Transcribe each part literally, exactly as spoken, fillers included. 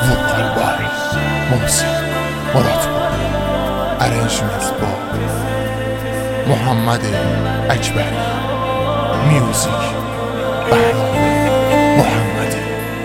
وقال باری موسیقی مرادپور ارنجمنت با محمد اکبری میوزیک برنامه محمدی.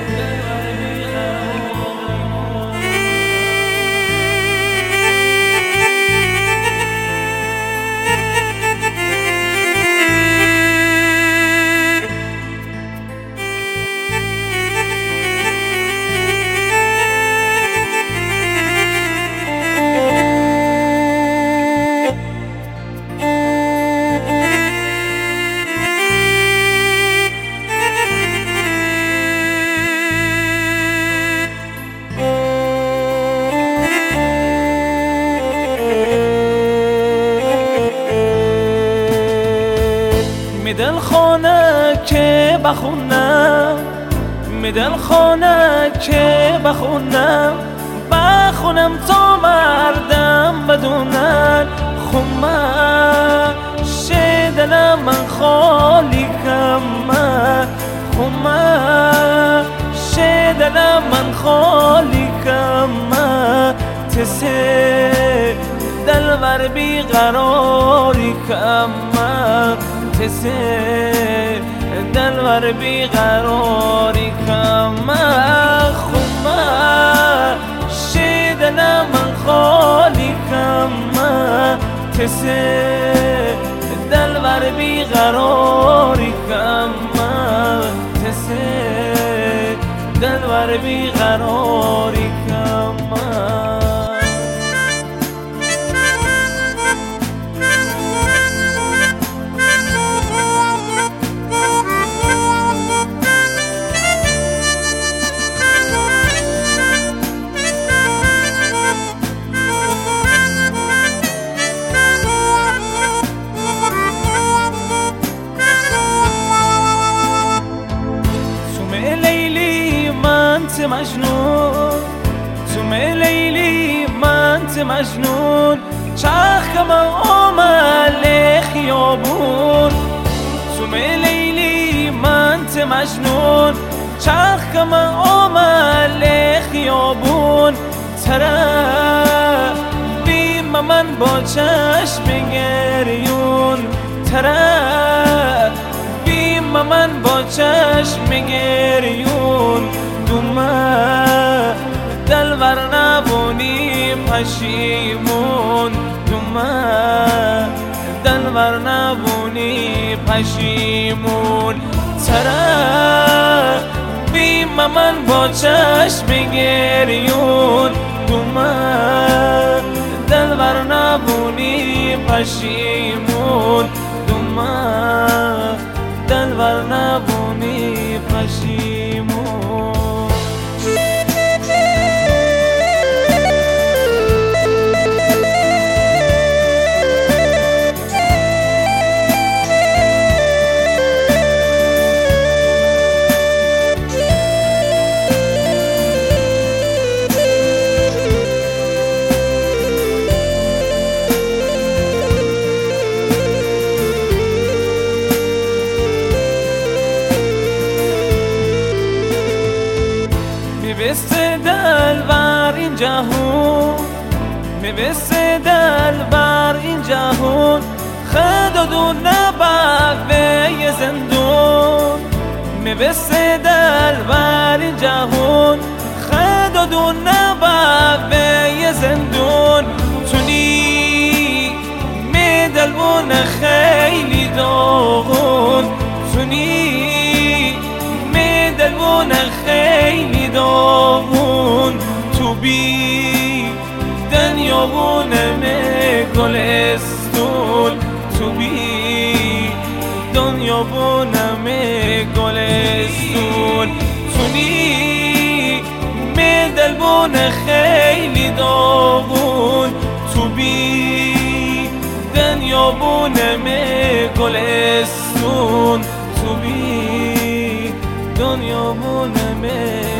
دل خانه که بخونم می دل خانه که بخونم بخونم تا مردم بدونن خمه شدن من خالی کمه خمه شدن من خالی کمه تسه دلبر بیقراری کمه تسه دلبر بیقراری کمه خمه شدن من خالی کمه تسه دلبر بیقراری کمه تسه دلبر بیقراری کمه. مجنون تو لیلی من ت مجنون چرخم آمل خیابون تو لیلی من ت مجنون چرخم آمل خیابون طرف بیم من با چشم گریون طرف بیم من با چشم گریون دومه دلبر نبونی پشیمون دومه دلبر نبونی پشیمون طرف بیم من با چشم گریون دومه دلبر نبونی پشیمون دومه دلبر نبونی پشیمون. میبسته دل بر این جهون میبسته دل بر این جهون خدادون نبوه زندون میبسته دل بر این جهون خدادون نبوه زندون تونی می دلبون خیلی داغون تونی می دلبون خیلی داغون تو بی دنیا بونم گلستون تو بی دنیا بونم گلستون تونی می دلبون خیلی داغون تو بی دنیا بونم گلستون تو بی دنیا بونم